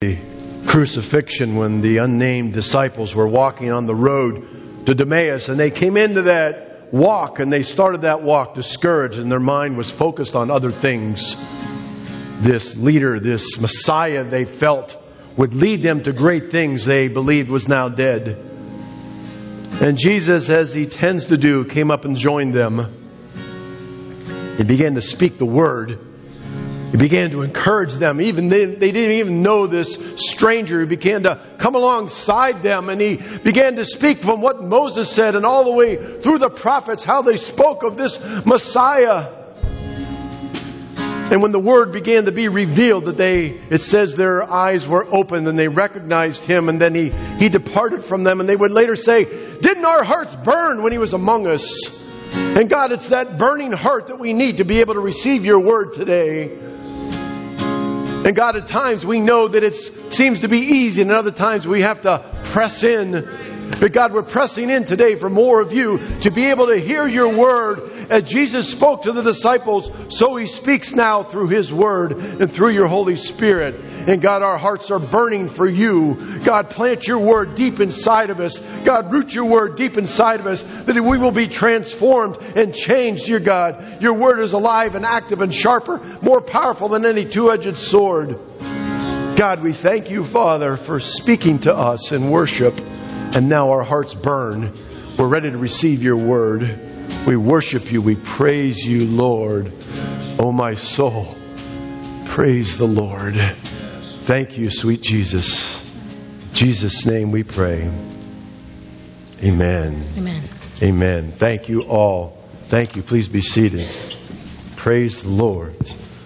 the crucifixion when the unnamed disciples were walking on the road to Emmaus, and they came into that walk and they started that walk discouraged, and their mind was focused on other things. This leader, this Messiah they felt would lead them to great things, they believed was now dead. And Jesus, as He tends to do, came up and joined them. He began to speak the word. He began to encourage them. Even they didn't even know this stranger. He began to come alongside them, and He began to speak from what Moses said and all the way through the prophets, how they spoke of this Messiah. And when the word began to be revealed, that it says their eyes were opened and they recognized Him, and then He departed from them, and they would later say, "Didn't our hearts burn when He was among us?" And God, it's that burning heart that we need to be able to receive Your word today. And God, at times we know that it seems to be easy, and other times we have to press in. But God, we're pressing in today for more of You, to be able to hear Your word. As Jesus spoke to the disciples, so He speaks now through His word and through Your Holy Spirit. And God, our hearts are burning for You. God, plant Your word deep inside of us. God, root Your word deep inside of us, that we will be transformed and changed, dear God. Your word is alive and active and sharper, more powerful than any two-edged sword. God, we thank You, Father, for speaking to us in worship. And now our hearts burn. We're ready to receive Your word. We worship You. We praise You, Lord. Oh, my soul, praise the Lord. Thank You, sweet Jesus. In Jesus' name we pray. Amen. Amen. Amen. Thank you all. Thank you. Please be seated. Praise the Lord.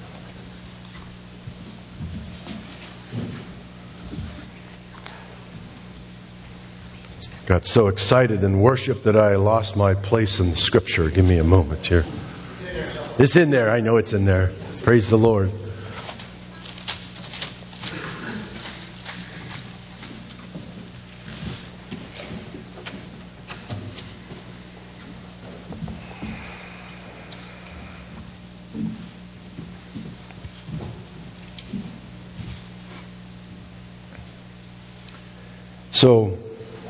Got so excited in worship that I lost my place in the Scripture. Give me a moment here. It's in there. I know it's in there. Praise the Lord. So,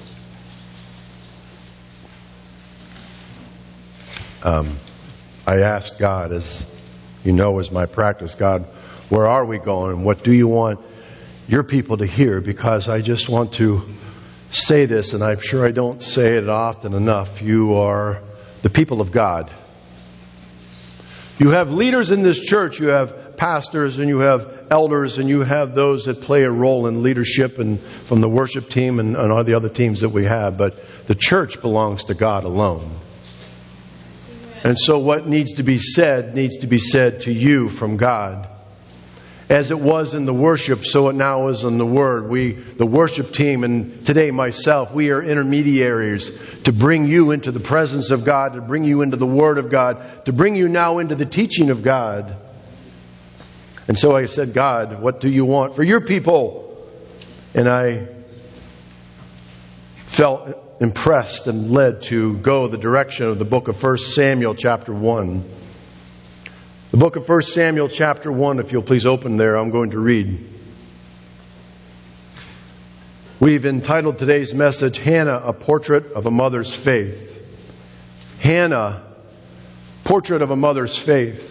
I asked God, as you know is my practice, God, where are we going and what do You want Your people to hear? Because I just want to say this, and I'm sure I don't say it often enough. You are the people of God. You have leaders in this church. You have pastors and you have elders and you have those that play a role in leadership and from the worship team and all the other teams that we have. But the church belongs to God alone. And so what needs to be said to you from God. As it was in the worship, so it now is in the Word. The worship team, and today myself, we are intermediaries to bring you into the presence of God, to bring you into the Word of God, to bring you now into the teaching of God. And so I said, God, what do You want for Your people? And I felt impressed and led to go the direction of the book of 1 Samuel chapter 1. The book of 1 Samuel chapter 1, if you'll please open there, I'm going to read. We've entitled today's message, Hannah, a Portrait of a Mother's Faith. Hannah, Portrait of a Mother's Faith.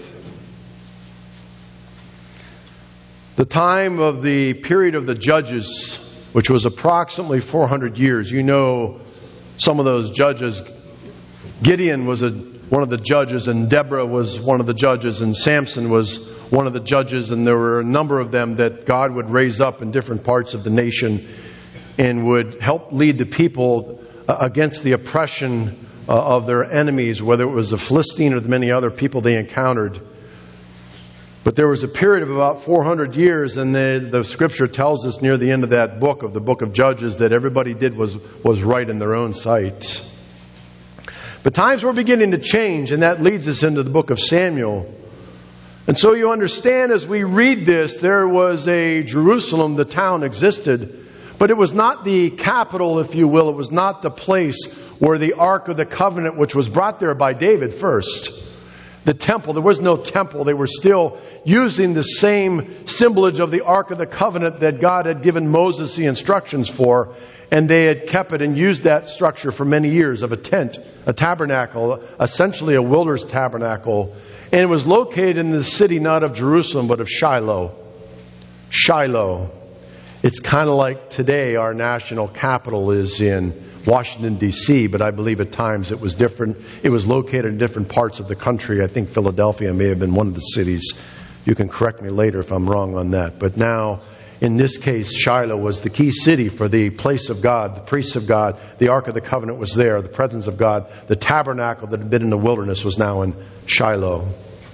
The time of the period of the Judges, which was approximately 400 years. You know some of those judges. Gideon was one of the judges, and Deborah was one of the judges, and Samson was one of the judges, and there were a number of them that God would raise up in different parts of the nation and would help lead the people against the oppression of their enemies, whether it was the Philistine or the many other people they encountered. But there was a period of about 400 years, and the Scripture tells us near the end of that book, of the book of Judges, that everybody did was right in their own sight. But times were beginning to change, and that leads us into the book of Samuel. And so you understand, as we read this, there was a Jerusalem, the town existed, but it was not the capital, if you will. It was not the place where the Ark of the Covenant, which was brought there by David first. the temple. There was no temple. They were still using the same symbolage of the Ark of the Covenant that God had given Moses the instructions for. And they had kept it and used that structure for many years of a tent, a tabernacle, essentially a wilderness tabernacle. And it was located in the city not of Jerusalem, but of Shiloh. Shiloh. It's kind of like today our national capital is in Washington, D.C., but I believe at times it was different. It was located in different parts of the country. I think Philadelphia may have been one of the cities. You can correct me later if I'm wrong on that. But now, in this case, Shiloh was the key city for the place of God, the priests of God. The Ark of the Covenant was there, the presence of God. The tabernacle that had been in the wilderness was now in Shiloh.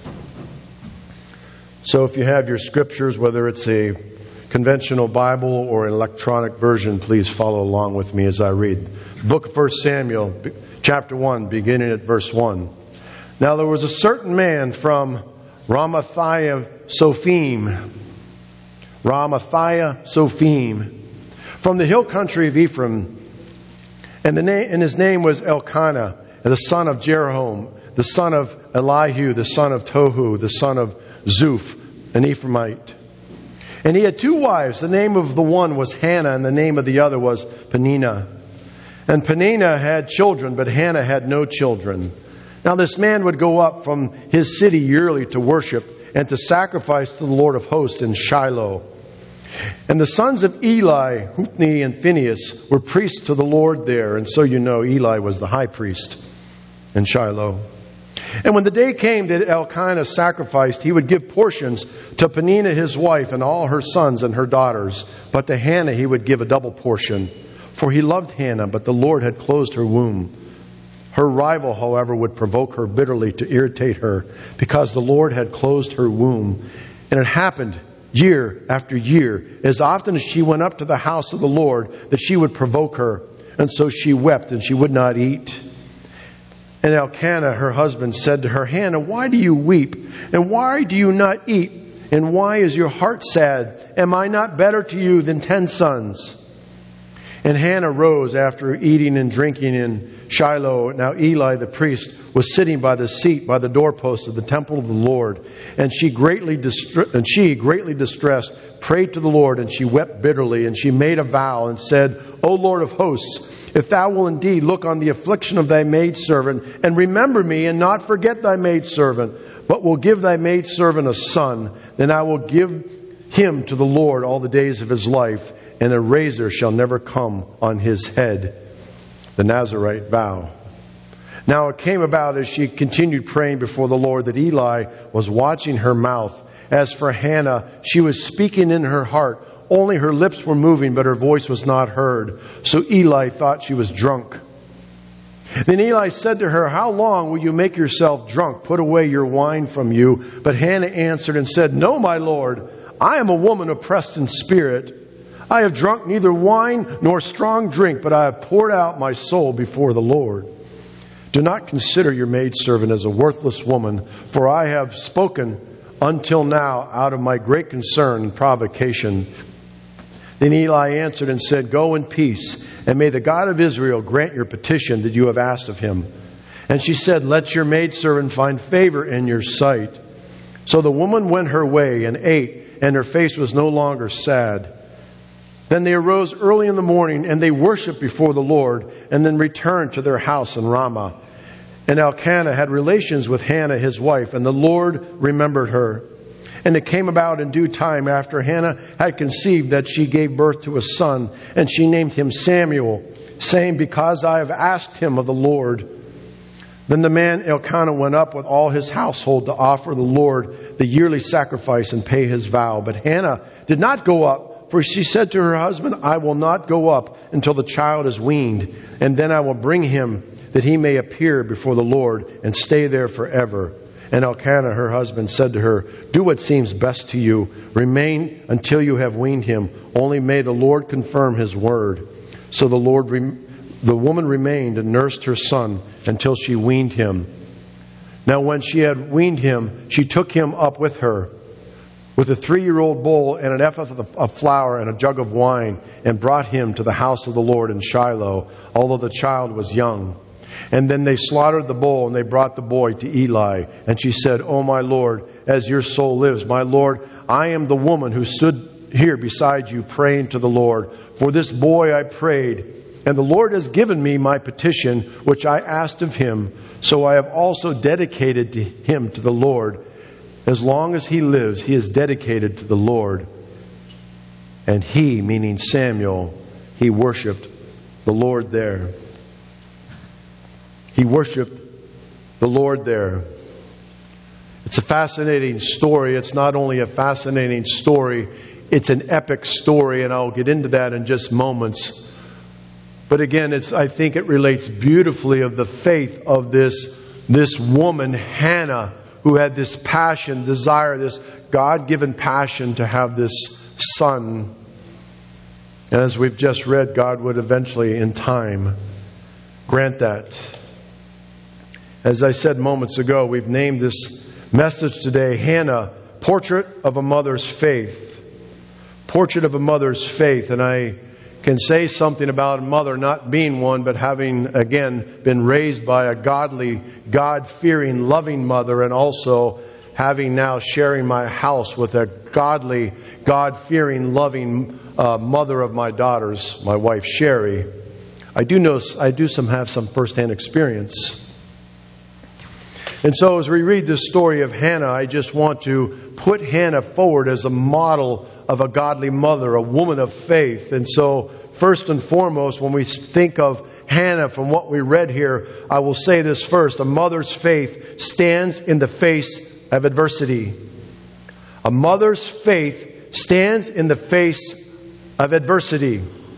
So if you have your scriptures, whether it's a conventional Bible or an electronic version, please follow along with me as I read. The book of 1 Samuel, chapter 1, beginning at verse 1. Now there was a certain man from Ramathiah Sophim, from the hill country of Ephraim, and his name was Elkanah, the son of Jeroham, the son of Elihu, the son of Tohu, the son of Zuph, an Ephraimite. And he had two wives. The name of the one was Hannah, and the name of the other was Peninnah. And Peninnah had children, but Hannah had no children. Now this man would go up from his city yearly to worship and to sacrifice to the Lord of hosts in Shiloh. And the sons of Eli, Hophni and Phinehas, were priests to the Lord there. And so you know Eli was the high priest in Shiloh. And when the day came that Elkanah sacrificed, he would give portions to Peninnah his wife and all her sons and her daughters. But to Hannah he would give a double portion. For he loved Hannah, but the Lord had closed her womb. Her rival, however, would provoke her bitterly to irritate her, because the Lord had closed her womb. And it happened year after year, as often as she went up to the house of the Lord, that she would provoke her. And so she wept, and she would not eat. And Elkanah, her husband, said to her, Hannah, why do you weep? And why do you not eat? And why is your heart sad? Am I not better to you than 10 sons? And Hannah rose after eating and drinking in Shiloh. Now Eli the priest was sitting by the seat by the doorpost of the temple of the Lord. And she greatly distressed, prayed to the Lord, and she wept bitterly. And she made a vow and said, O Lord of hosts, if thou will indeed look on the affliction of thy maidservant, and remember me, and not forget thy maidservant, but will give thy maidservant a son, then I will give him to the Lord all the days of his life, and a razor shall never come on his head. The Nazirite vow. Now it came about as she continued praying before the Lord that Eli was watching her mouth. As for Hannah, she was speaking in her heart. Only her lips were moving, but her voice was not heard. So Eli thought she was drunk. Then Eli said to her, How long will you make yourself drunk? Put away your wine from you. But Hannah answered and said, No, my Lord, I am a woman oppressed in spirit. I have drunk neither wine nor strong drink, but I have poured out my soul before the Lord. Do not consider your maidservant as a worthless woman, for I have spoken until now out of my great concern and provocation. Then Eli answered and said, Go in peace, and may the God of Israel grant your petition that you have asked of him. And she said, Let your maidservant find favor in your sight. So the woman went her way and ate, and her face was no longer sad. Then they arose early in the morning, and they worshipped before the Lord, and then returned to their house in Ramah. And Elkanah had relations with Hannah his wife, and the Lord remembered her. And it came about in due time after Hannah had conceived that she gave birth to a son, and she named him Samuel, saying, Because I have asked him of the Lord. Then the man Elkanah went up with all his household to offer the Lord the yearly sacrifice and pay his vow. But Hannah did not go up, for she said to her husband, I will not go up until the child is weaned, and then I will bring him, that he may appear before the Lord and stay there forever. And Elkanah, her husband, said to her, Do what seems best to you. Remain until you have weaned him. Only may the Lord confirm his word. So the woman remained and nursed her son until she weaned him. Now when she had weaned him, she took him up with her, with a 3-year-old bull and an ephah of flour and a jug of wine, and brought him to the house of the Lord in Shiloh, although the child was young. And then they slaughtered the bull, and they brought the boy to Eli. And she said, "Oh, my Lord, as your soul lives, my Lord, I am the woman who stood here beside you praying to the Lord. For this boy I prayed, and the Lord has given me my petition, which I asked of him. So I have also dedicated him to the Lord. As long as he lives, he is dedicated to the Lord." And he, meaning Samuel, he worshipped the Lord there. He worshipped the Lord there. It's a fascinating story. It's not only a fascinating story, it's an epic story, and I'll get into that in just moments. But again, I think it relates beautifully of the faith of this woman, Hannah, who had this passion, desire, this God-given passion to have this son. And as we've just read, God would eventually, in time, grant that. As I said moments ago, we've named this message today, Hannah, Portrait of a Mother's Faith. Portrait of a Mother's Faith. And I can say something about a mother not being one, but having, again, been raised by a godly, God-fearing, loving mother, and also having now sharing my house with a godly, God-fearing, loving mother of my daughters, my wife Sherry. I do have some first-hand experience. And so as we read this story of Hannah, I just want to put Hannah forward as a model of a godly mother, a woman of faith. And so first and foremost, when we think of Hannah from what we read here, I will say this first. A mother's faith stands in the face of adversity. A mother's faith stands in the face of adversity.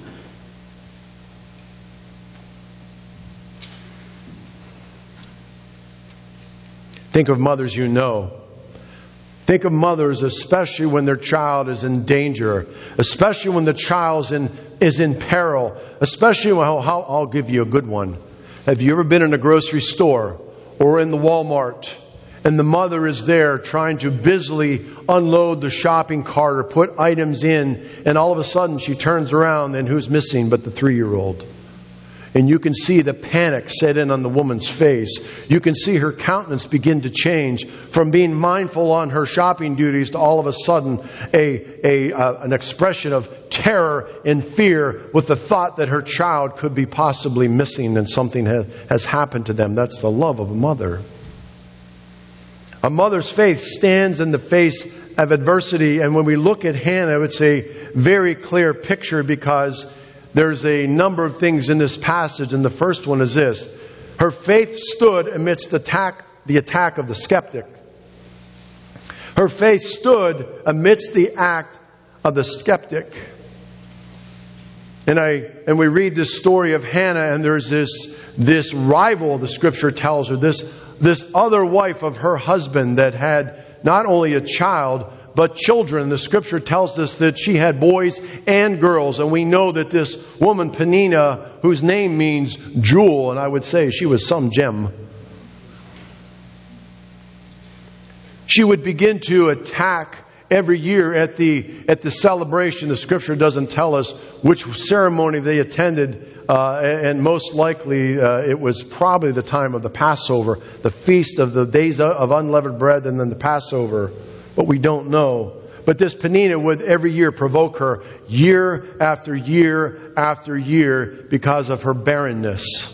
Think of mothers you know. Think of mothers, especially when their child is in danger, especially when the child is in peril, especially when, I'll give you a good one. Have you ever been in a grocery store or in the Walmart and the mother is there trying to busily unload the shopping cart or put items in, and all of a sudden she turns around and who's missing but the 3-year-old? And you can see the panic set in on the woman's face. You can see her countenance begin to change from being mindful on her shopping duties to all of a sudden an expression of terror and fear with the thought that her child could be possibly missing and something has happened to them. That's the love of a mother. A mother's faith stands in the face of adversity. And when we look at Hannah, it's a very clear picture because there's a number of things in this passage, and the first one is this. Her faith stood amidst the attack of the skeptic. Her faith stood amidst the act of the skeptic. And we read this story of Hannah, and there's this rival, the Scripture tells her, this other wife of her husband that had not only a child, but children. The Scripture tells us that she had boys and girls. And we know that this woman, Peninnah, whose name means jewel, and I would say she was some gem, she would begin to attack every year at the celebration. The Scripture doesn't tell us which ceremony they attended, and most likely it was probably the time of the Passover, the feast of the days of unleavened bread, and then the Passover. But we don't know. But this Peninnah would every year provoke her year after year after year because of her barrenness.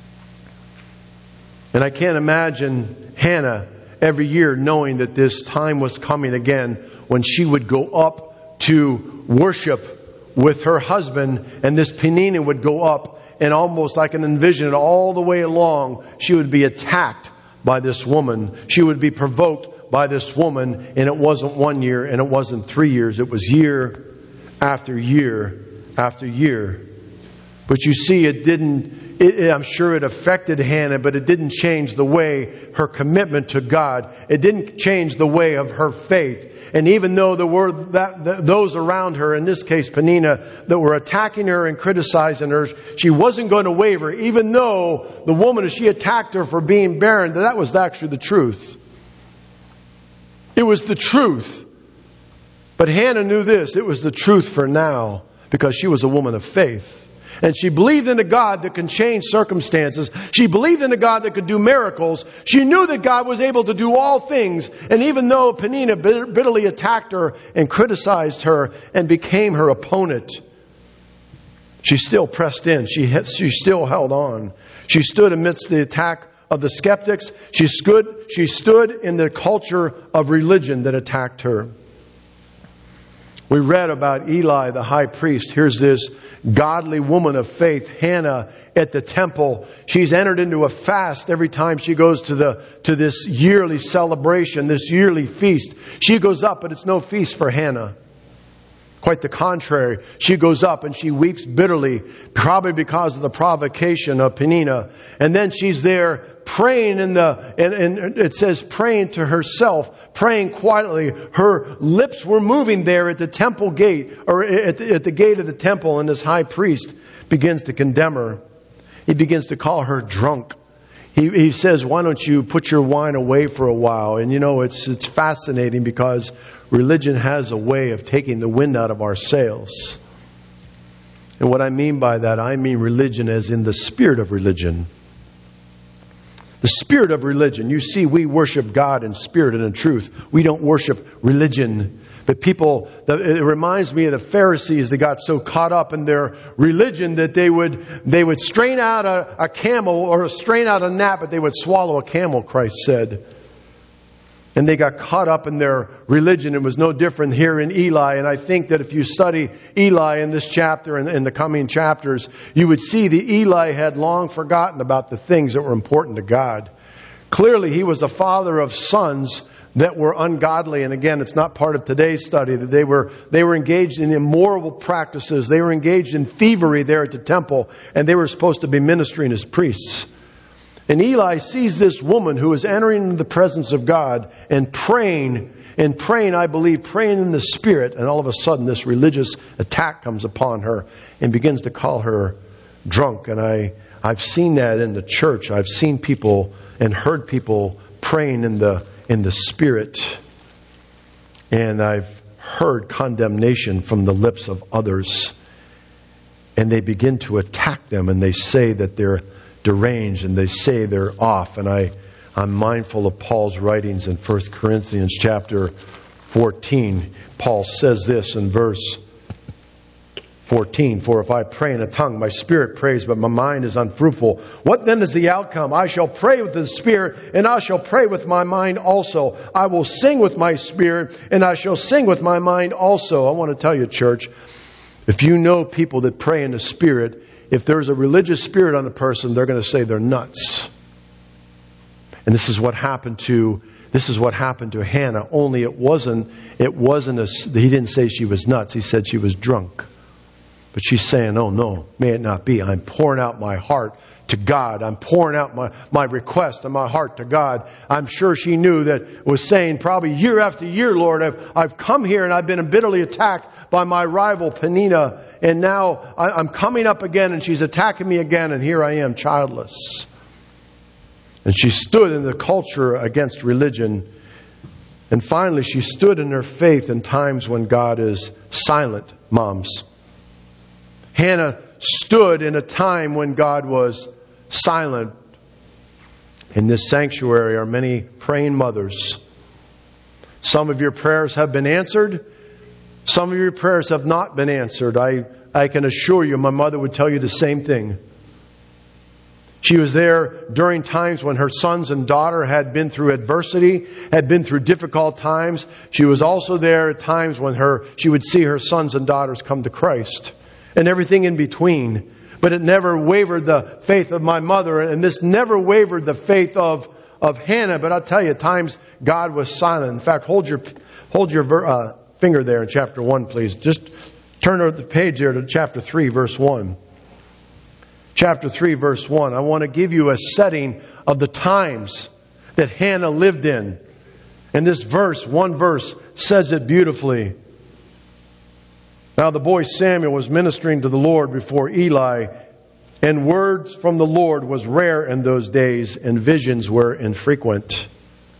And I can't imagine Hannah every year knowing that this time was coming again when she would go up to worship with her husband, and this Peninnah would go up, and almost I can envision it all the way along, she would be attacked by this woman. She would be provoked by this woman, and it wasn't 1 year and it wasn't 3 years. It was year after year after year. But you see, I'm sure it affected Hannah, but it didn't change the way her commitment to God. It didn't change the way of her faith. And even though there were those around her, in this case Peninnah, that were attacking her and criticizing her, she wasn't going to waver. Even though the woman, as she attacked her for being barren, that was actually the truth. It was the truth. But Hannah knew this. It was the truth for now because she was a woman of faith. And she believed in a God that can change circumstances. She believed in a God that could do miracles. She knew that God was able to do all things. And even though Peninnah bitterly attacked her and criticized her and became her opponent, she still pressed in. She still held on. She stood amidst the attack of the skeptics. She stood in the culture of religion that attacked her. We read about Eli, the high priest. Here's this godly woman of faith, Hannah, at the temple. She's entered into a fast every time she goes to this yearly celebration, this yearly feast. She goes up, but it's no feast for Hannah. Quite the contrary. She goes up and she weeps bitterly, probably because of the provocation of Peninnah. And then she's there praying and it says praying to herself, praying quietly. Her lips were moving there at the temple gate, or at the gate of the temple, and this high priest begins to condemn her. He begins to call her drunk. He says, why don't you put your wine away for a while? And it's fascinating because religion has a way of taking the wind out of our sails. And what I mean by that, I mean religion as in the spirit of religion. The spirit of religion. You see, we worship God in spirit and in truth. We don't worship religion. But it reminds me of the Pharisees that got so caught up in their religion that they would strain out a camel or strain out a gnat, but they would swallow a camel, Christ said. And they got caught up in their religion. It was no different here in Eli. And I think that if you study Eli in this chapter and in the coming chapters, you would see that Eli had long forgotten about the things that were important to God. Clearly, he was a father of sons that were ungodly. And again, it's not part of today's study, that they were engaged in immoral practices. They were engaged in thievery there at the temple, and they were supposed to be ministering as priests. And Eli sees this woman who is entering into the presence of God and praying, I believe, praying in the Spirit. And all of a sudden, this religious attack comes upon her and begins to call her drunk. And I've seen that in the church. I've seen people and heard people praying in the Spirit. And I've heard condemnation from the lips of others. And they begin to attack them, and they say that they're deranged, and they say they're off. And I'm mindful of Paul's writings in 1 Corinthians chapter 14. Paul says this in verse 14, for if I pray in a tongue, my spirit prays, but my mind is unfruitful. What then is the outcome? I shall pray with the spirit, and I shall pray with my mind also. I will sing with my spirit, and I shall sing with my mind also. I want to tell you, church, if you know people that pray in the Spirit, if there's a religious spirit on a person, they're going to say they're nuts. And this is what happened to Hannah. Only he didn't say she was nuts. He said she was drunk. But she's saying, oh no, may it not be. I'm pouring out my heart to God. I'm pouring out my request and my heart to God. I'm sure she knew that, was saying probably year after year, Lord, I've come here and I've been bitterly attacked by my rival Peninnah. And now I'm coming up again and she's attacking me again, and here I am childless. And she stood in the culture against religion. And finally, she stood in her faith in times when God is silent, moms. Hannah stood in a time when God was silent. In this sanctuary are many praying mothers. Some of your prayers have been answered. Some of your prayers have not been answered. I can assure you, my mother would tell you the same thing. She was there during times when her sons and daughter had been through adversity, had been through difficult times. She was also there at times when she would see her sons and daughters come to Christ, and everything in between. But it never wavered the faith of my mother, and this never wavered the faith of Hannah. But I'll tell you, at times God was silent. In fact, hold your finger there in chapter 1, please. Just turn the page there to chapter 3, verse 1. Chapter 3, verse 1. I want to give you a setting of the times that Hannah lived in. And this one verse, says it beautifully. Now the boy Samuel was ministering to the Lord before Eli, and words from the Lord was rare in those days, and visions were infrequent.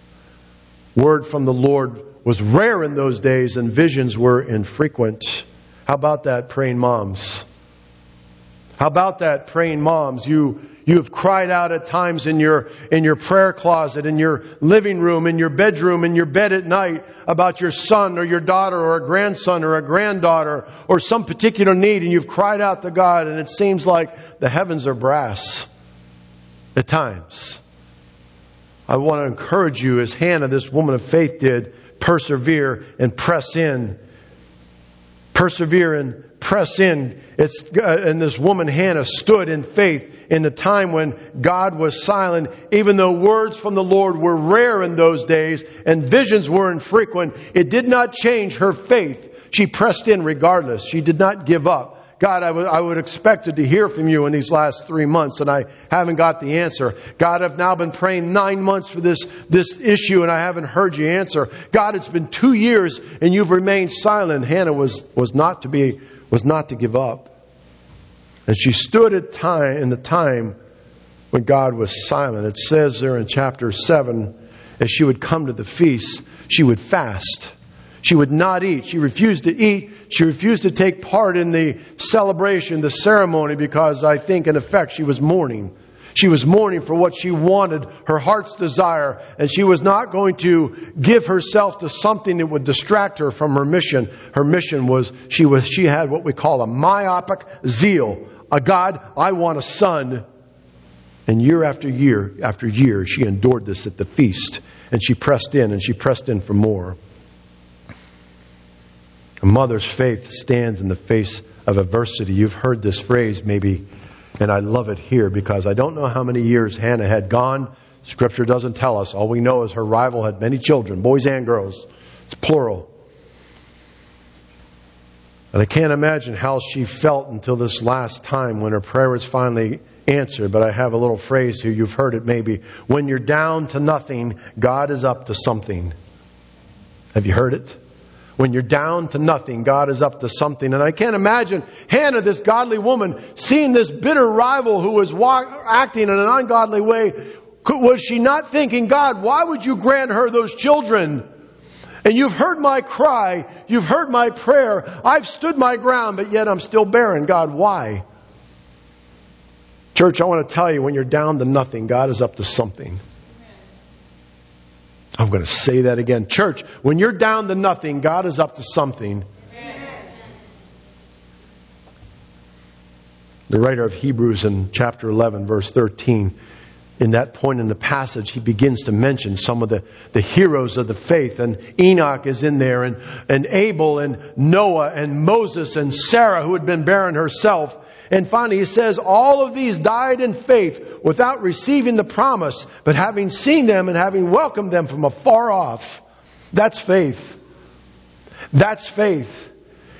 Word from the Lord was rare in those days, and visions were infrequent. How about that, praying moms? How about that, praying moms? You have cried out at times in your prayer closet, in your living room, in your bedroom, in your bed at night about your son or your daughter or a grandson or a granddaughter or some particular need, and you've cried out to God, and it seems like the heavens are brass at times. I want to encourage you, as Hannah, this woman of faith, did, persevere and press in. Persevere and press in. And this woman, Hannah, stood in faith in a time when God was silent. Even though words from the Lord were rare in those days and visions were infrequent, it did not change her faith. She pressed in regardless. She did not give up. God, I would expected to hear from you in these last 3 months, and I haven't got the answer. God, I've now been praying 9 months for this issue, and I haven't heard you answer. God, it's been 2 years, and you've remained silent. Hannah was not to give up. And she stood in the time when God was silent. It says there in chapter 7, as she would come to the feast, she would fast. She would not eat. She refused to eat. She refused to take part in the celebration, the ceremony, because I think, in effect, she was mourning. She was mourning for what she wanted, her heart's desire, and she was not going to give herself to something that would distract her from her mission. Her mission was, she had what we call a myopic zeal. God, I want a son. And year after year after year, she endured this at the feast. And she pressed in for more. A mother's faith stands in the face of adversity. You've heard this phrase maybe, and I love it here because I don't know how many years Hannah had gone. Scripture doesn't tell us. All we know is her rival had many children, boys and girls. It's plural. And I can't imagine how she felt until this last time when her prayer was finally answered. But I have a little phrase here. You've heard it maybe. When you're down to nothing, God is up to something. Have you heard it? When you're down to nothing, God is up to something. And I can't imagine Hannah, this godly woman, seeing this bitter rival who was acting in an ungodly way. Was she not thinking, God, why would you grant her those children? And you've heard my cry. You've heard my prayer. I've stood my ground, but yet I'm still barren. God, why? Church, I want to tell you, when you're down to nothing, God is up to something. I'm going to say that again. Church, when you're down to nothing, God is up to something. The writer of Hebrews in chapter 11, verse 13, in that point in the passage, he begins to mention some of the heroes of the faith. And Enoch is in there, and Abel, and Noah, and Moses, and Sarah, who had been barren herself. And finally he says, all of these died in faith without receiving the promise, but having seen them and having welcomed them from afar off. That's faith. That's faith.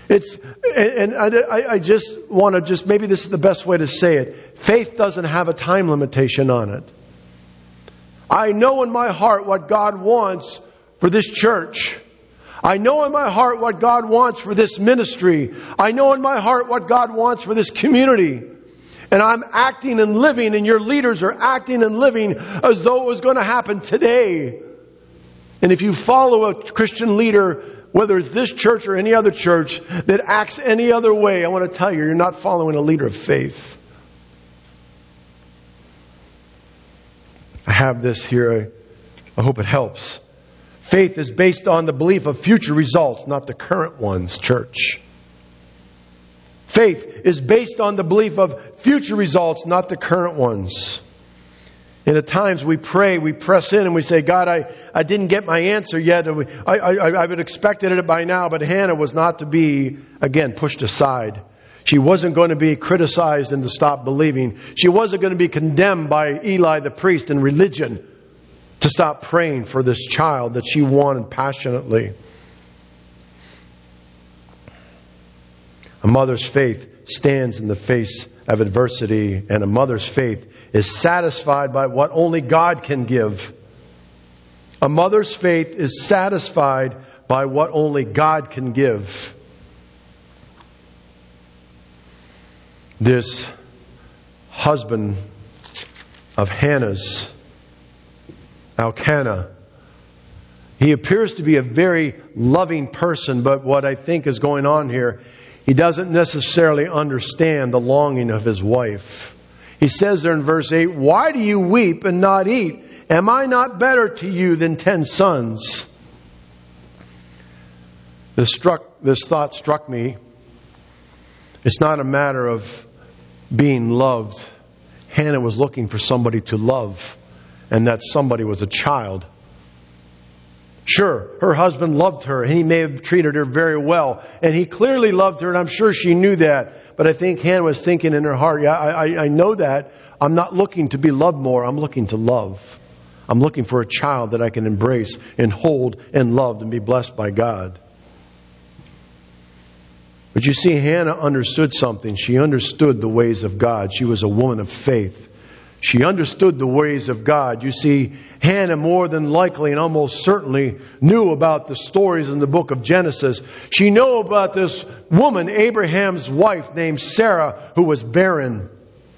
I just want to maybe this is the best way to say it. Faith doesn't have a time limitation on it. I know in my heart what God wants for this church. I know in my heart what God wants for this ministry. I know in my heart what God wants for this community. And I'm acting and living, and your leaders are acting and living as though it was going to happen today. And if you follow a Christian leader, whether it's this church or any other church, that acts any other way, I want to tell you, you're not following a leader of faith. I have this here. I hope it helps. Faith is based on the belief of future results, not the current ones, church. Faith is based on the belief of future results, not the current ones. And at times we pray, we press in and we say, God, I didn't get my answer yet. I would expected it by now, but Hannah was not to be, again, pushed aside. She wasn't going to be criticized and to stop believing. She wasn't going to be condemned by Eli the priest in religion to stop praying for this child that she wanted passionately. A mother's faith stands in the face of adversity, and a mother's faith is satisfied by what only God can give. A mother's faith is satisfied by what only God can give. This husband of Hannah's, Elkanah, he appears to be a very loving person, but what I think is going on here, He doesn't necessarily understand the longing of his wife. He says there in verse 8, "Why do you weep and not eat? Am I not better to you than 10 sons?" This thought struck me. It's not a matter of being loved. Hannah was looking for somebody to love, and that somebody was a child. Sure, her husband loved her, and he may have treated her very well, and he clearly loved her, and I'm sure she knew that. But I think Hannah was thinking in her heart, yeah, I know that. I'm not looking to be loved more. I'm looking to love. I'm looking for a child that I can embrace and hold and love and be blessed by God. But you see, Hannah understood something. She understood the ways of God. She was a woman of faith. She understood the ways of God. You see, Hannah more than likely and almost certainly knew about the stories in the book of Genesis. She knew about this woman, Abraham's wife, named Sarah, who was barren.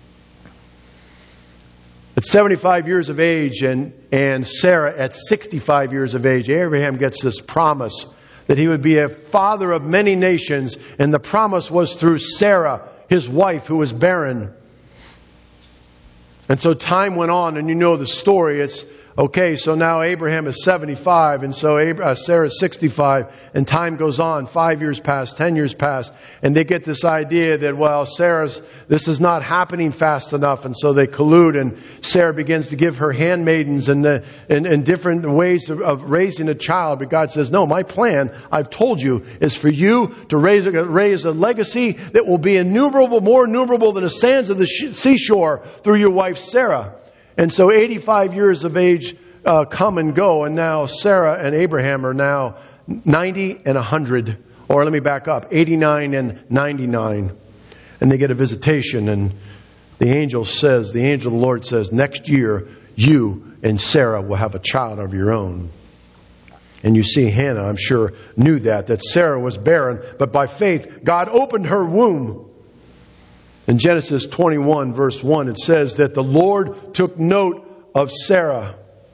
At 75 years of age and Sarah at 65 years of age, Abraham gets this promise that he would be a father of many nations. And the promise was through Sarah, his wife, who was barren. And so time went on, and you know the story. It's, okay, so now Abraham is 75, and so Sarah is 65, and time goes on. 5 years pass, 10 years pass, and they get this idea that, well, this is not happening fast enough, and so they collude, and Sarah begins to give her handmaidens and different ways of raising a child. But God says, no, my plan, I've told you, is for you to raise a legacy that will be innumerable, more innumerable than the sands of the seashore through your wife Sarah. And so 85 years of age come and go, and now Sarah and Abraham are now 90 and 100. Or let me back up, 89 and 99. And they get a visitation, and the angel of the Lord says, next year you and Sarah will have a child of your own. And you see, Hannah, I'm sure, knew that Sarah was barren, but by faith, God opened her womb. In Genesis 21, verse 1, it says that the Lord took note of Sarah.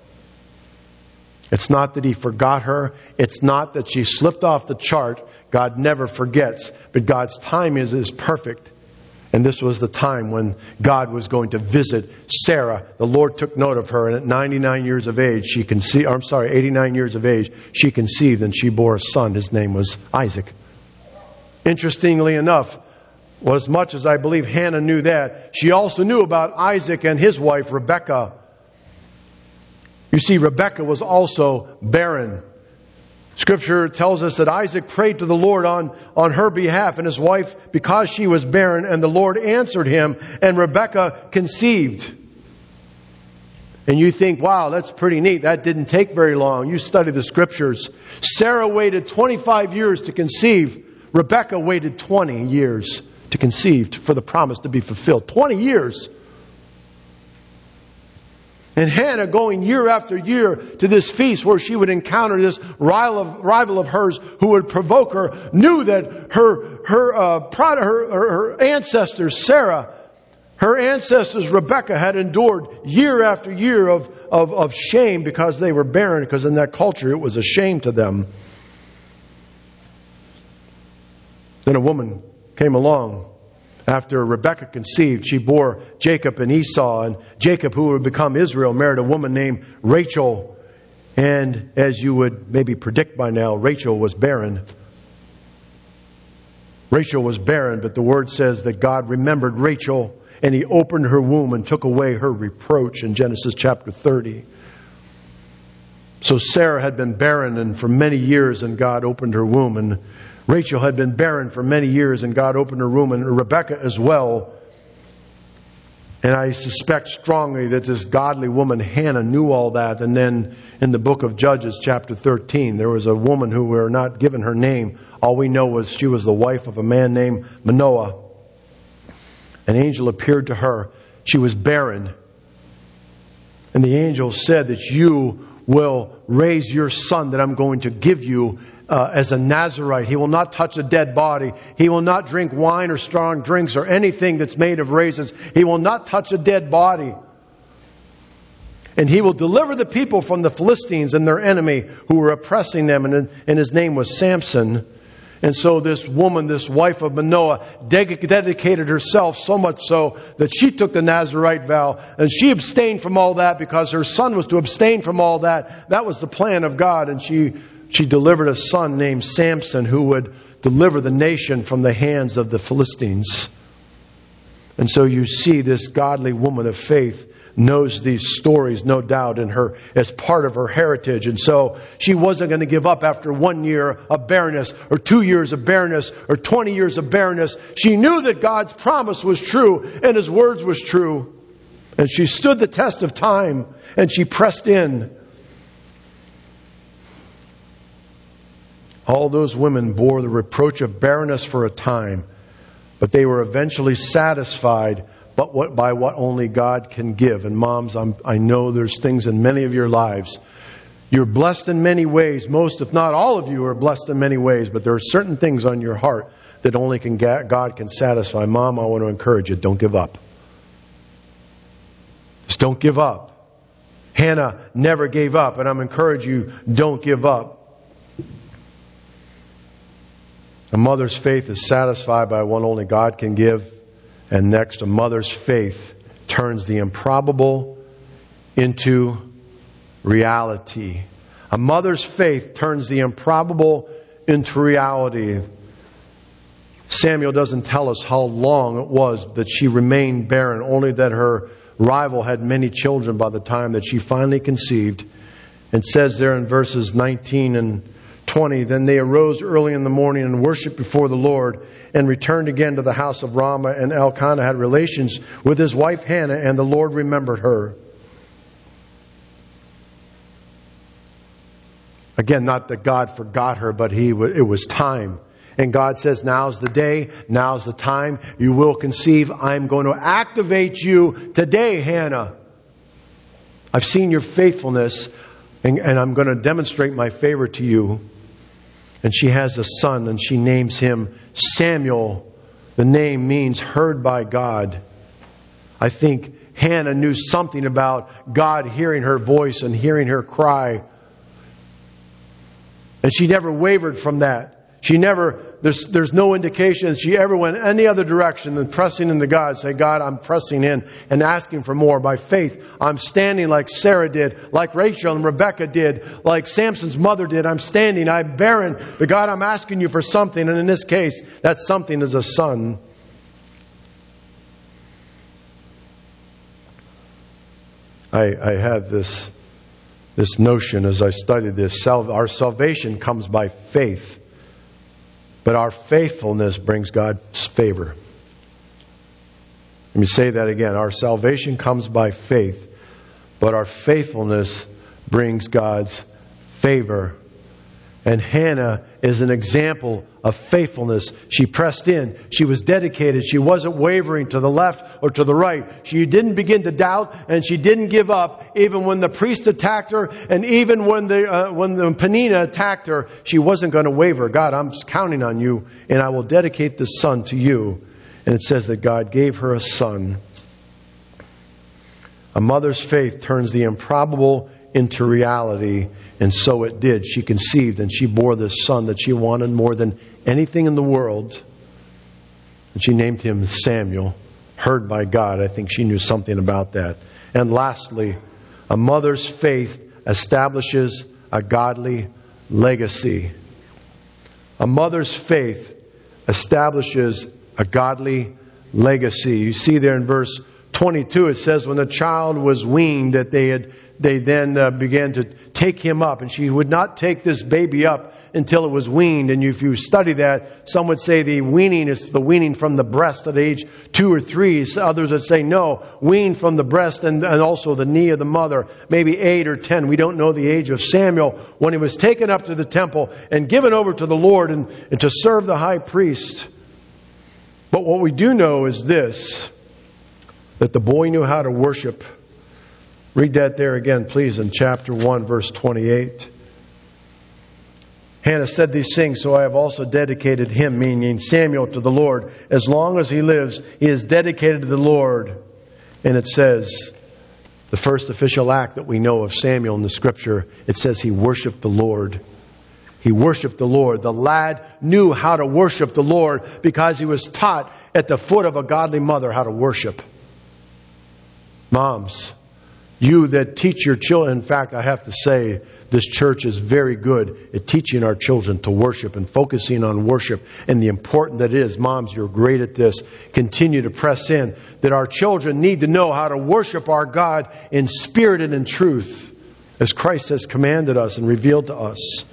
It's not that He forgot her. It's not that she slipped off the chart. God never forgets. But God's time is perfect. And this was the time when God was going to visit Sarah. The Lord took note of her, and at 99 years of age, 89 years of age, she conceived, and she bore a son. His name was Isaac. Interestingly enough, well, as much as I believe Hannah knew that, she also knew about Isaac and his wife, Rebekah. You see, Rebekah was also barren. Scripture tells us that Isaac prayed to the Lord on her behalf and his wife because she was barren, and the Lord answered him, and Rebekah conceived. And you think, wow, that's pretty neat. That didn't take very long. You study the Scriptures. Sarah waited 25 years to conceive. Rebekah waited 20 years to conceive, for the promise to be fulfilled. 20 years. And Hannah, going year after year to this feast where she would encounter this rival of hers who would provoke her, knew that her ancestors, Sarah, her ancestors, Rebekah, had endured year after year of shame because they were barren, because in that culture it was a shame to them. Then a woman came along. After Rebekah conceived, she bore Jacob and Esau. And Jacob, who would become Israel, married a woman named Rachel. And as you would maybe predict by now, Rachel was barren. Rachel was barren, but the Word says that God remembered Rachel, and He opened her womb and took away her reproach in Genesis chapter 30. So Sarah had been barren and for many years, and God opened her womb. And Rachel had been barren for many years, and God opened her womb, and Rebekah as well. And I suspect strongly that this godly woman, Hannah, knew all that. And then in the book of Judges, chapter 13, there was a woman who were not given her name. All we know was she was the wife of a man named Manoah. An angel appeared to her. She was barren. And the angel said that you will raise your son that I'm going to give you as a Nazirite. He will not touch a dead body. He will not drink wine or strong drinks or anything that's made of raisins. He will not touch a dead body. And he will deliver the people from the Philistines and their enemy who were oppressing them. And his name was Samson. And so this woman, this wife of Manoah, dedicated herself so much so that she took the Nazirite vow, and she abstained from all that because her son was to abstain from all that. That was the plan of God. And she delivered a son named Samson who would deliver the nation from the hands of the Philistines. And so you see this godly woman of faith knows these stories, no doubt, in her as part of her heritage. And so she wasn't going to give up after 1 year of barrenness, or 2 years of barrenness, or 20 years of barrenness. She knew that God's promise was true and His words was true. And she stood the test of time, and she pressed in. All those women bore the reproach of barrenness for a time, but they were eventually satisfied by what only God can give. And moms, I know there's things in many of your lives. You're blessed in many ways. Most, if not all of you, are blessed in many ways. But there are certain things on your heart that only God can satisfy. Mom, I want to encourage you, don't give up. Just don't give up. Hannah never gave up. And I'm encouraging you, don't give up. A mother's faith is satisfied by what only God can give. And next, a mother's faith turns the improbable into reality. A mother's faith turns the improbable into reality. Samuel doesn't tell us how long it was that she remained barren, only that her rival had many children by the time that she finally conceived. It says there in verses 19 and 20, then they arose early in the morning and worshipped before the Lord and returned again to the house of Ramah. And Elkanah had relations with his wife Hannah, and the Lord remembered her. Again, not that God forgot her, but it was time. And God says, now's the day, now's the time. You will conceive. I'm going to activate you today, Hannah. I've seen your faithfulness, and I'm going to demonstrate my favor to you. And she has a son, and she names him Samuel. The name means heard by God. I think Hannah knew something about God hearing her voice and hearing her cry. And she never wavered from that. There's no indication that she ever went any other direction than pressing into God. Say, God, I'm pressing in and asking for more. By faith, I'm standing like Sarah did, like Rachel and Rebecca did, like Samson's mother did. I'm standing, I'm barren, but God, I'm asking you for something. And in this case, that something is a son. I have this notion as I studied this. Our salvation comes by faith. But our faithfulness brings God's favor. Let me say that again. Our salvation comes by faith, but our faithfulness brings God's favor. And Hannah is an example of faithfulness. She pressed in. She was dedicated. She wasn't wavering to the left or to the right. She didn't begin to doubt, and she didn't give up. Even when the priest attacked her, and even when the Peninnah attacked her, she wasn't going to waver. God, I'm counting on you, and I will dedicate this son to you. And it says that God gave her a son. A mother's faith turns the improbable into reality. And so it did. She conceived and she bore this son that she wanted more than anything in the world. And she named him Samuel, heard by God. I think she knew something about that. And lastly, a mother's faith establishes a godly legacy. A mother's faith establishes a godly legacy. You see there in verse 22, it says when the child was weaned that they then began to take him up. And she would not take this baby up until it was weaned. And if you study that, some would say the weaning is the weaning from the breast at age 2 or 3. Others would say no, weaned from the breast and also the knee of the mother, maybe 8 or 10. We don't know the age of Samuel when he was taken up to the temple and given over to the Lord and to serve the high priest. But what we do know is this, that the boy knew how to worship. Read that there again, please, in chapter 1, verse 28. Hannah said these things, so I have also dedicated him, meaning Samuel, to the Lord. As long as he lives, he is dedicated to the Lord. And it says, the first official act that we know of Samuel in the Scripture, it says he worshiped the Lord. He worshiped the Lord. The lad knew how to worship the Lord because he was taught at the foot of a godly mother how to worship. Moms, you that teach your children, in fact, I have to say, this church is very good at teaching our children to worship and focusing on worship and the important that it is. Moms, you're great at this. Continue to press in. That our children need to know how to worship our God in spirit and in truth, as Christ has commanded us and revealed to us.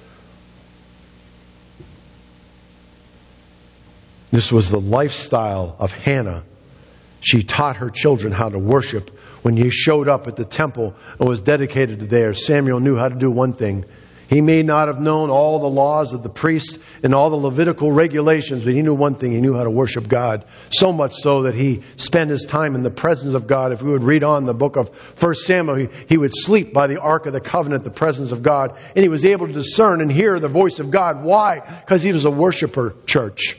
This was the lifestyle of Hannah. She taught her children how to worship. When he showed up at the temple and was dedicated to there, Samuel knew how to do one thing. He may not have known all the laws of the priest and all the Levitical regulations, but he knew one thing. He knew how to worship God. So much so that he spent his time in the presence of God. If we would read on the book of 1 Samuel, he would sleep by the Ark of the Covenant, the presence of God. And he was able to discern and hear the voice of God. Why? Because he was a worshiper, church.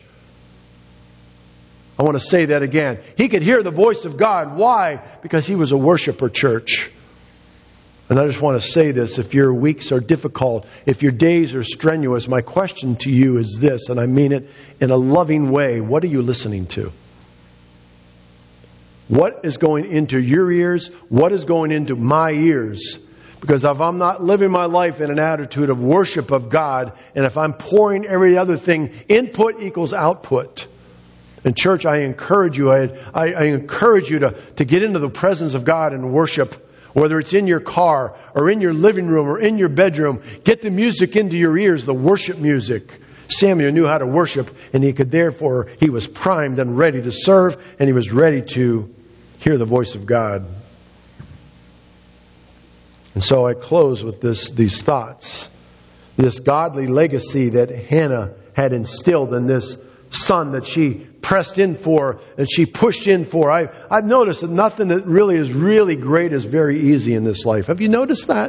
I want to say that again. He could hear the voice of God. Why? Because he was a worshiper, church. And I just want to say this. If your weeks are difficult, if your days are strenuous, my question to you is this, and I mean it in a loving way. What are you listening to? What is going into your ears? What is going into my ears? Because if I'm not living my life in an attitude of worship of God, and if I'm pouring every other thing, input equals output. And church, I encourage you, I encourage you to get into the presence of God and worship. Whether it's in your car or in your living room or in your bedroom, get the music into your ears, the worship music. Samuel knew how to worship, and he was primed and ready to serve, and he was ready to hear the voice of God. And so I close with these thoughts. This godly legacy that Hannah had instilled in this son that she pressed in for and she pushed in for. I've noticed that nothing that really is really great is very easy in this life. Have you noticed that?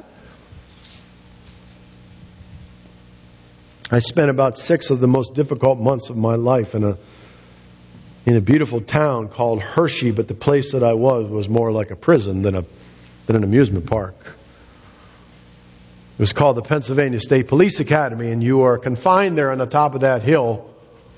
I spent about 6 of the most difficult months of my life in a beautiful town called Hershey, but the place that I was more like a prison than an amusement park. It was called the Pennsylvania State Police Academy, and you are confined there on the top of that hill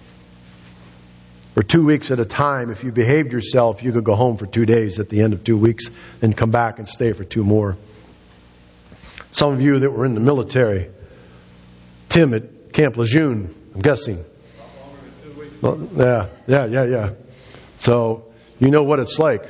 for 2 weeks at a time. If you behaved yourself, you could go home for 2 days at the end of 2 weeks and come back and stay for 2 more. Some of you that were in the military, Tim at Camp Lejeune, I'm guessing. Well, yeah. So you know what it's like.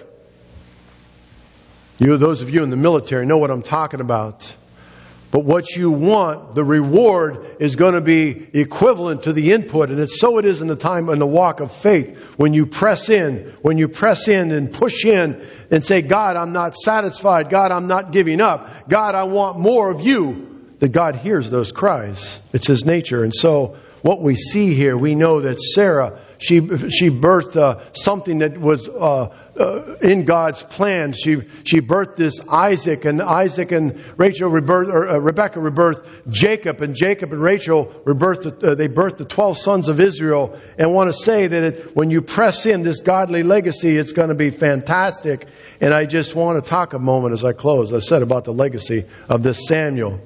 Those of you in the military know what I'm talking about. But what you want, the reward, is going to be equivalent to the input. And so it is in the walk of faith. When you press in and push in and say, God, I'm not satisfied. God, I'm not giving up. God, I want more of you. That God hears those cries. It's His nature. And so what we see here, we know that Sarah, she birthed something that was in God's plan. She birthed this Isaac and Rachel Rebecca rebirthed Jacob, and Jacob and Rachel they birthed the 12 sons of Israel. And I want to say that when you press in this godly legacy, it's going to be fantastic. And I just want to talk a moment as I close. I said about the legacy of this Samuel.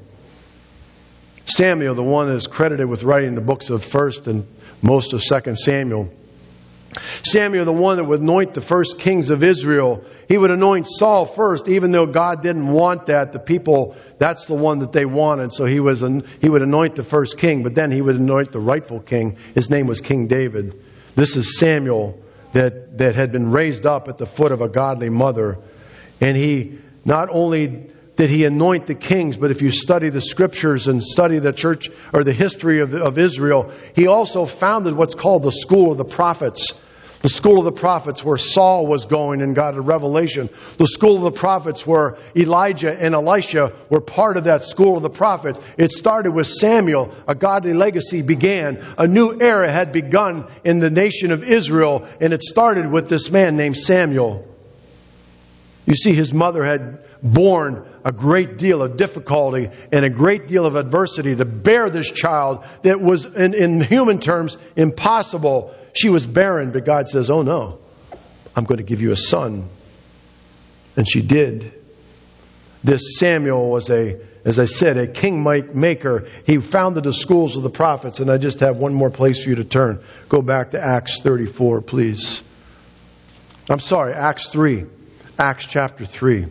Samuel, the one that is credited with writing the books of 1st and most of 2nd Samuel. Samuel, the one that would anoint the first kings of Israel. He would anoint Saul first, even though God didn't want that. The people, that's the one that they wanted. So he would anoint the first king, but then he would anoint the rightful king. His name was King David. This is Samuel that had been raised up at the foot of a godly mother. And he not only did he anoint the kings, but if you study the scriptures and study the church or the history of Israel, he also founded what's called the school of the prophets. The school of the prophets where Saul was going and got a revelation. The school of the prophets where Elijah and Elisha were part of that school of the prophets. It started with Samuel. A godly legacy began. A new era had begun in the nation of Israel, and it started with this man named Samuel. You see, his mother had borne a great deal of difficulty and a great deal of adversity to bear this child that was, in human terms, impossible. She was barren, but God says, oh no, I'm going to give you a son. And she did. This Samuel was as I said, a king maker. He founded the schools of the prophets. And I just have one more place for you to turn. Go back to Acts 34, please. I'm sorry, Acts 3. Acts chapter 3.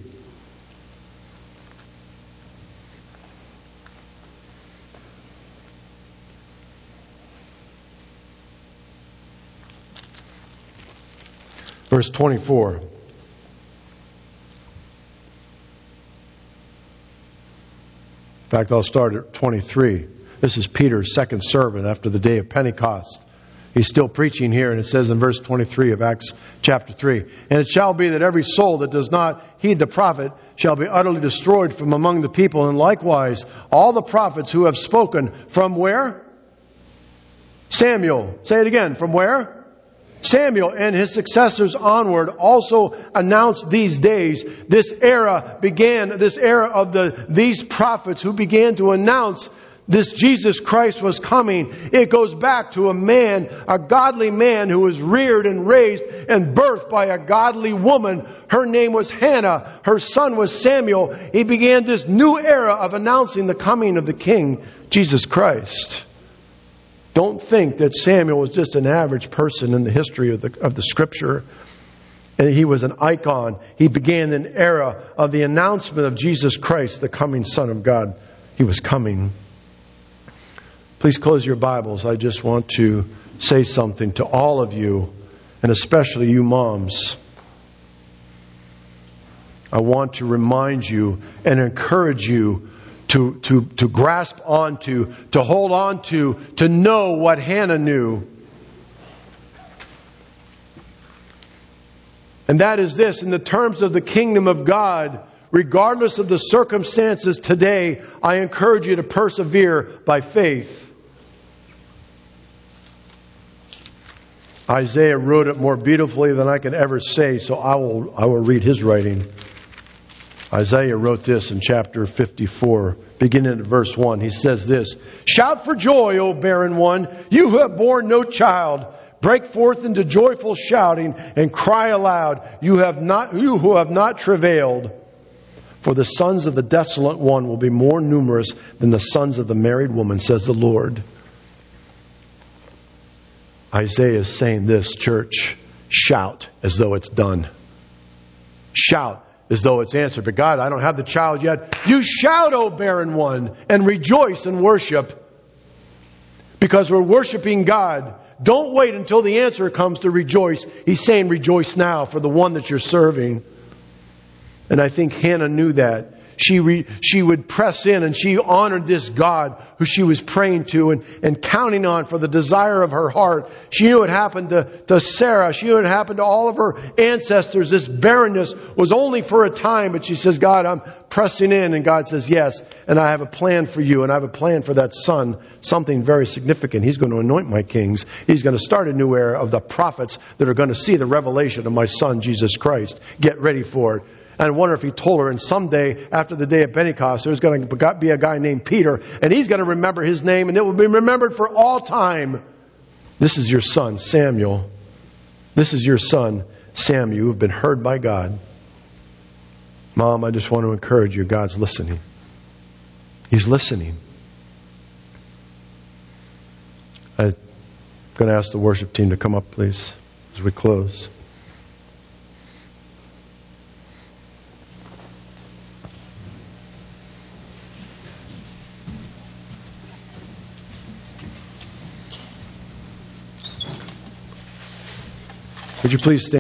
Verse 24. In fact, I'll start at 23. This is Peter's second sermon after the day of Pentecost. He's still preaching here, and it says in verse 23 of Acts chapter 3, "And it shall be that every soul that does not heed the prophet shall be utterly destroyed from among the people. And likewise, all the prophets who have spoken," from where? Samuel. Say it again. From where? Samuel and his successors onward also announced these days. This era of these prophets who began to announce this Jesus Christ was coming. It goes back to a man, a godly man who was reared and raised and birthed by a godly woman. Her name was Hannah. Her son was Samuel. He began this new era of announcing the coming of the King, Jesus Christ. Don't think that Samuel was just an average person in the history of the Scripture. And he was an icon. He began an era of the announcement of Jesus Christ, the coming Son of God. He was coming. Please close your Bibles. I just want to say something to all of you, and especially you moms. I want to remind you and encourage you to grasp onto, to hold on to know what Hannah knew. And that is this: in the terms of the kingdom of God, regardless of the circumstances today, I encourage you to persevere by faith. Isaiah wrote it more beautifully than I can ever say, so I will read his writing. Isaiah wrote this in chapter 54, beginning at verse 1. He says this: "Shout for joy, O barren one, you who have borne no child. Break forth into joyful shouting and cry aloud, you who have not travailed. For the sons of the desolate one will be more numerous than the sons of the married woman, says the Lord." Isaiah is saying this, church: shout as though it's done. Shout as though it's answered. But God, I don't have the child yet. You shout, O barren one, and rejoice and worship. Because we're worshiping God. Don't wait until the answer comes to rejoice. He's saying rejoice now for the one that you're serving. And I think Hannah knew that. She would press in, and she honored this God who she was praying to and counting on for the desire of her heart. She knew it happened to Sarah. She knew it happened to all of her ancestors. This barrenness was only for a time, but she says, God, I'm pressing in. And God says, yes, and I have a plan for you, and I have a plan for that son, something very significant. He's going to anoint my kings. He's going to start a new era of the prophets that are going to see the revelation of my son, Jesus Christ. Get ready for it. And I wonder if he told her, and someday after the day of Pentecost, there's going to be a guy named Peter, and he's going to remember his name, and it will be remembered for all time. This is your son, Samuel. This is your son, Samuel. You have been heard by God. Mom, I just want to encourage you. God's listening. He's listening. I'm going to ask the worship team to come up, please, as we close. Would you please stand?